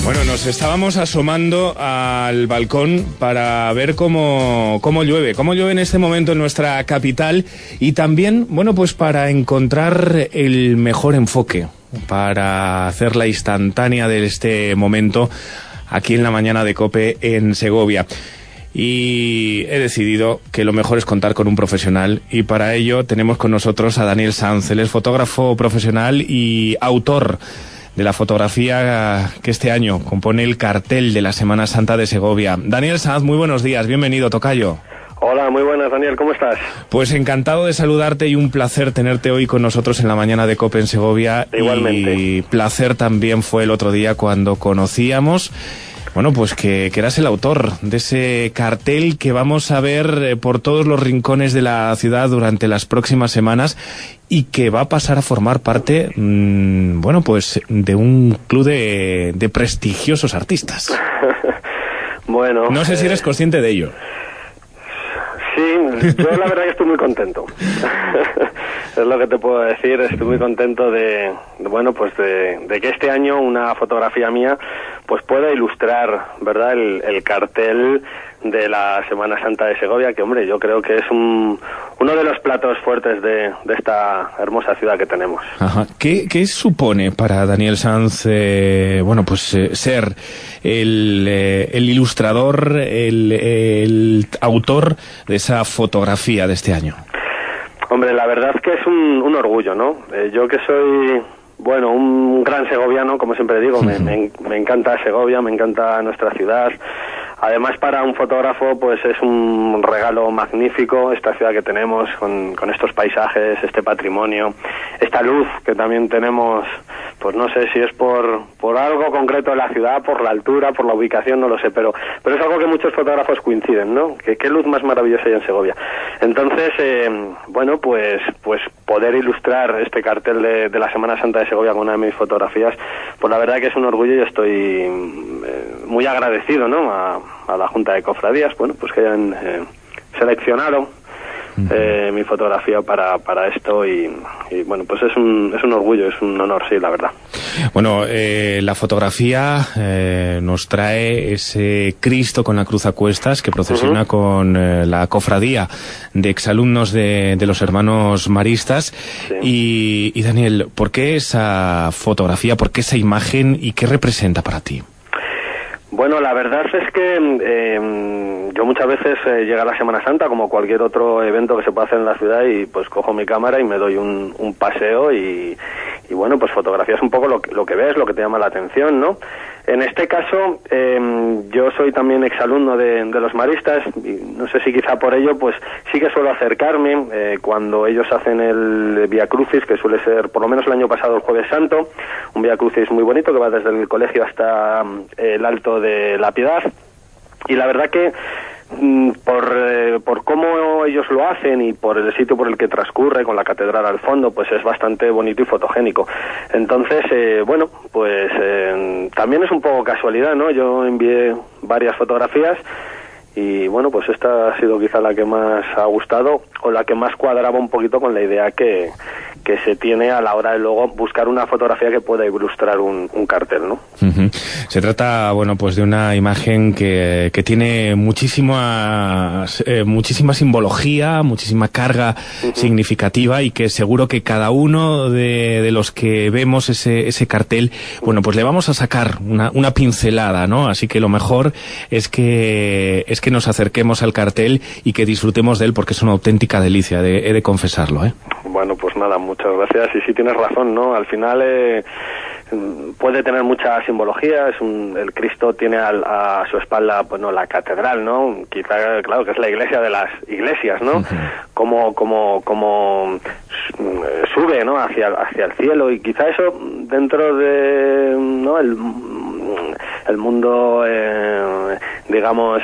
Bueno, nos estábamos asomando al balcón para ver cómo llueve en este momento en nuestra capital y también, bueno, pues para encontrar el mejor enfoque, para hacer la instantánea de este momento aquí en la mañana de COPE en Segovia. Y he decidido que lo mejor es contar con un profesional y para ello tenemos con nosotros a Daniel Sanz. Él es fotógrafo profesional y autor de la fotografía que este año compone el cartel de la Semana Santa de Segovia. Daniel Sanz, muy buenos días, bienvenido, tocayo. Hola, muy buenas, Daniel, ¿cómo estás? Pues encantado de saludarte y un placer tenerte hoy con nosotros en la mañana de COPE en Segovia. Igualmente. Y placer también fue el otro día cuando conocíamos, bueno, pues que eras el autor de ese cartel que vamos a ver por todos los rincones de la ciudad durante las próximas semanas y que va a pasar a formar parte, bueno, pues de un club de prestigiosos artistas. Bueno. No sé si eres consciente de ello. Sí, yo la verdad que estoy muy contento. Es lo que te puedo decir, estoy muy contento de que este año una fotografía mía pues pueda ilustrar, ¿verdad?, el cartel de la Semana Santa de Segovia, que hombre, yo creo que es uno de los platos fuertes de esta hermosa ciudad que tenemos. Ajá. ¿Qué supone para Daniel Sanz, ser el ilustrador, el autor de esa fotografía de este año? Hombre, la verdad es que es un orgullo, ¿no? Yo que soy, bueno, un gran segoviano, como siempre digo, me encanta Segovia, me encanta nuestra ciudad. Además, para un fotógrafo, pues es un regalo magnífico esta ciudad que tenemos, con estos paisajes, este patrimonio, esta luz que también tenemos, pues no sé si es por algo concreto de la ciudad, por la altura, por la ubicación, no lo sé, pero es algo que muchos fotógrafos coinciden, ¿no? ¿Qué luz más maravillosa hay en Segovia? Entonces, pues poder ilustrar este cartel de la Semana Santa de Segovia con una de mis fotografías, pues la verdad que es un orgullo y estoy muy agradecido, ¿no?, a la Junta de Cofradías, bueno, pues que hayan seleccionado mi fotografía para esto y bueno, pues es un orgullo, es un honor, sí, la verdad. Bueno, la fotografía nos trae ese Cristo con la cruz a cuestas que procesiona con la cofradía de exalumnos de los hermanos maristas. Sí. Y Daniel, ¿por qué esa fotografía, por qué esa imagen y qué representa para ti? Bueno, la verdad es que yo muchas veces llega la Semana Santa, como cualquier otro evento que se puede hacer en la ciudad, y pues cojo mi cámara y me doy un paseo y bueno, pues fotografías un poco lo que ves, lo que te llama la atención, ¿no? En este caso, yo soy también exalumno de los maristas, y no sé si quizá por ello, pues sí que suelo acercarme cuando ellos hacen el Vía Crucis, que suele ser, por lo menos el año pasado, el Jueves Santo, un Vía Crucis muy bonito que va desde el colegio hasta el Alto de la Piedad, y la verdad que por cómo ellos lo hacen y por el sitio por el que transcurre, con la catedral al fondo, pues es bastante bonito y fotogénico. Entonces, también es un poco casualidad, ¿no? Yo envié varias fotografías y bueno, pues esta ha sido quizá la que más ha gustado o la que más cuadraba un poquito con la idea que se tiene a la hora de luego buscar una fotografía que pueda ilustrar un cartel, ¿no? Se trata, bueno, pues de una imagen que tiene muchísima simbología, muchísima carga significativa y que seguro que cada uno de los que vemos ese cartel, bueno, pues le vamos a sacar una pincelada, ¿no? Así que lo mejor es que nos acerquemos al cartel y que disfrutemos de él porque es una auténtica delicia, he de confesarlo, ¿eh? Bueno, pues nada, muchas gracias. Y sí tienes razón, ¿no? Al final puede tener mucha simbología. El Cristo tiene a su espalda, pues no, la catedral, ¿no? Quizá, claro, que es la iglesia de las iglesias, ¿no? Como sube, ¿no?, hacia el cielo, y quizá eso dentro de, ¿no?, el mundo digamos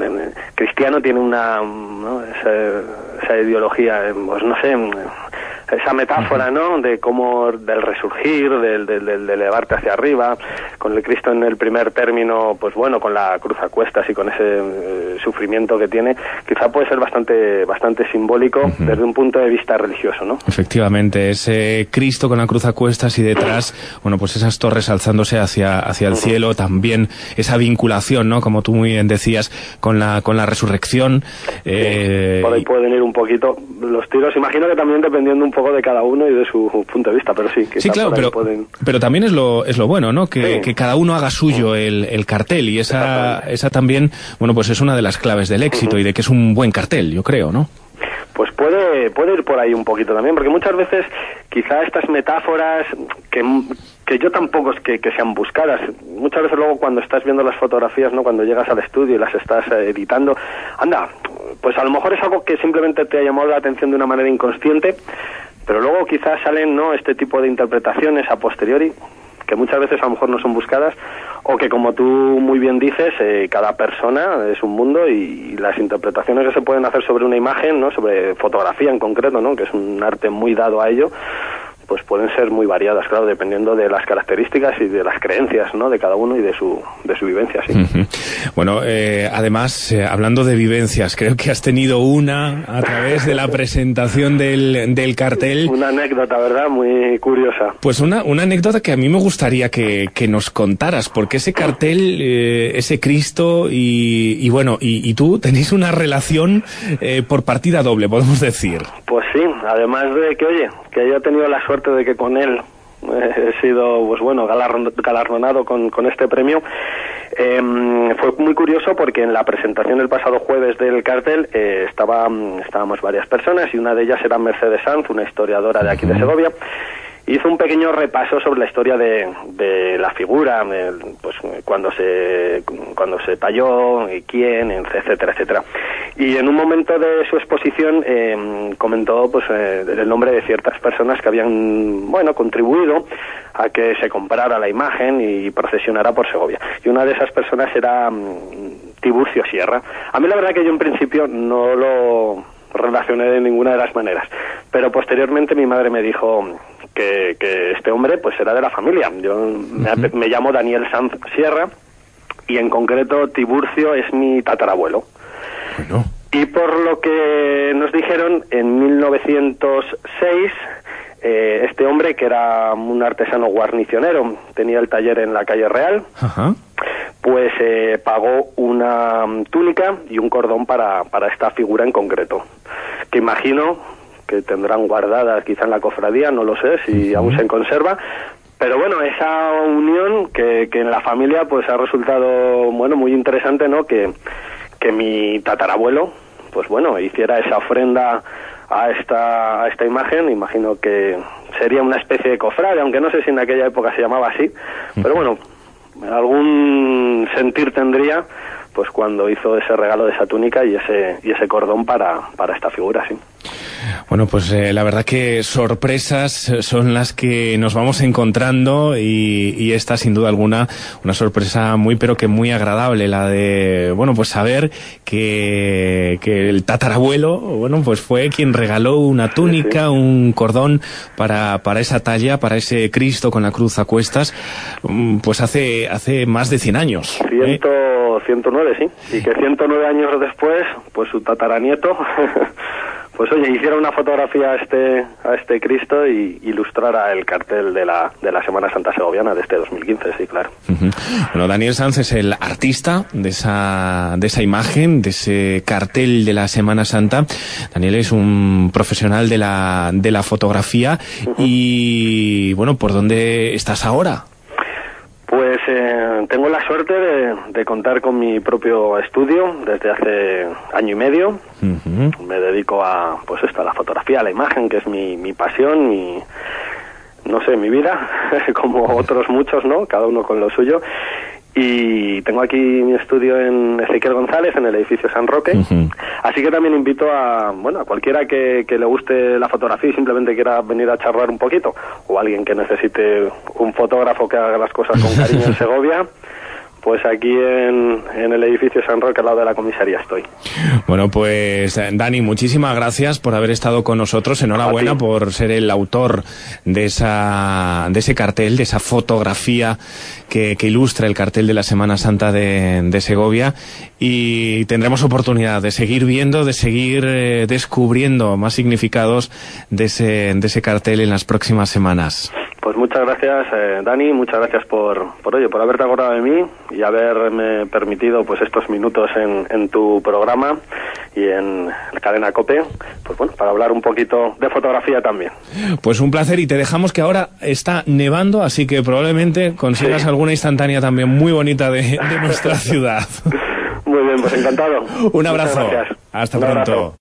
cristiano tiene una, ¿no?, esa ideología, pues no sé, esa metáfora, ¿no?, de cómo del resurgir, del elevarte hacia arriba, con el Cristo en el primer término, pues bueno, con la cruz a cuestas y con ese sufrimiento que tiene, quizá puede ser bastante simbólico desde un punto de vista religioso, ¿no? Efectivamente, ese Cristo con la cruz a cuestas y detrás, bueno, pues esas torres alzándose hacia el cielo, también esa vinculación, ¿no?, como tú muy bien decías, con la resurrección. Por ahí pueden ir un poquito los tiros, imagino que también dependiendo un poco de cada uno y de su punto de vista, pero sí. Sí, claro, pero también es lo bueno, ¿no?, que cada uno haga suyo el cartel, y esa también, bueno, pues es una de las claves del éxito y de que es un buen cartel, yo creo, ¿no? Pues puede ir por ahí un poquito también, porque muchas veces quizá estas metáforas que yo tampoco es que sean buscadas, muchas veces luego cuando estás viendo las fotografías, ¿no?, cuando llegas al estudio y las estás editando, pues a lo mejor es algo que simplemente te ha llamado la atención de una manera inconsciente, pero luego quizás salen, ¿no?, este tipo de interpretaciones a posteriori, que muchas veces a lo mejor no son buscadas, o que, como tú muy bien dices, cada persona es un mundo, y las interpretaciones que se pueden hacer sobre una imagen, ¿no?, sobre fotografía en concreto, ¿no?, que es un arte muy dado a ello, pues pueden ser muy variadas, claro, dependiendo de las características y de las creencias, ¿no?, de cada uno y de su vivencia, sí. Bueno, además, hablando de vivencias, creo que has tenido una a través de la presentación del cartel. Una anécdota, ¿verdad?, muy curiosa. Pues una anécdota que a mí me gustaría que nos contaras, porque ese cartel, ese Cristo y bueno, y tú tenéis una relación por partida doble, podemos decir. Pues sí, además de que, oye, que yo he tenido la suerte de que con él he sido, pues bueno, galardonado con este premio. Fue muy curioso porque en la presentación el pasado jueves del cartel estábamos varias personas, y una de ellas era Mercedes Sanz, una historiadora de aquí de Segovia. Hizo un pequeño repaso sobre la historia de la figura, pues cuando se talló, quién, etcétera, etcétera. Y en un momento de su exposición comentó pues el nombre de ciertas personas que habían, bueno, contribuido a que se comprara la imagen y procesionara por Segovia. Y una de esas personas era Tiburcio Sierra. A mí la verdad que yo en principio no lo relacioné de ninguna de las maneras, pero posteriormente mi madre me dijo que este hombre pues era de la familia. Yo me llamo Daniel Sanz Sierra, y en concreto Tiburcio es mi tatarabuelo. Bueno. Y por lo que nos dijeron, en 1906 este hombre, que era un artesano guarnicionero, tenía el taller en la calle Real. Ajá. Pues pagó una túnica y un cordón para esta figura en concreto, que imagino que tendrán guardadas quizá en la cofradía, no lo sé si aún se conserva, pero bueno, esa unión que en la familia pues ha resultado, bueno, muy interesante, ¿no?, que mi tatarabuelo pues bueno, hiciera esa ofrenda a esta imagen. Imagino que sería una especie de cofrade, aunque no sé si en aquella época se llamaba así, pero bueno, algún sentir tendría pues cuando hizo ese regalo de esa túnica y ese cordón para esta figura, sí. Bueno, pues la verdad que sorpresas son las que nos vamos encontrando, y esta sin duda alguna una sorpresa muy pero que muy agradable, la de, bueno, pues saber que el tatarabuelo, bueno, pues fue quien regaló una túnica, un cordón para esa talla, para ese Cristo con la cruz a cuestas, pues hace más de 100 años. 109, sí, y que 109 años después, pues su tataranieto pues oye, hiciera una fotografía a este Cristo y ilustrara el cartel de la Semana Santa Segoviana de este 2015, sí, claro. Bueno, Daniel Sanz es el artista de esa imagen, de ese cartel de la Semana Santa. Daniel es un profesional de la fotografía. Y bueno, ¿por dónde estás ahora? Pues tengo la suerte de contar con mi propio estudio desde hace año y medio. Me dedico a la fotografía, a la imagen, que es mi pasión, mi vida, como otros muchos, ¿no? Cada uno con lo suyo. Y tengo aquí mi estudio en Ezequiel González, en el edificio San Roque. Así que también invito a cualquiera que le guste la fotografía y simplemente quiera venir a charlar un poquito, o alguien que necesite un fotógrafo que haga las cosas con cariño en Segovia, pues aquí en el edificio San Roque, al lado de la comisaría estoy. Bueno, pues Dani, muchísimas gracias por haber estado con nosotros. Enhorabuena por ser el autor de ese cartel, de esa fotografía que ilustra el cartel de la Semana Santa de Segovia, y tendremos oportunidad de seguir viendo, de seguir descubriendo más significados de ese cartel en las próximas semanas. Pues muchas gracias, Dani, muchas gracias por haberte acordado de mí y haberme permitido pues estos minutos en tu programa y en Cadena COPE, pues bueno, para hablar un poquito de fotografía también. Pues un placer, y te dejamos, que ahora está nevando, así que probablemente consigas alguna instantánea también muy bonita de nuestra ciudad. Muy bien, pues encantado. Un abrazo. Hasta pronto.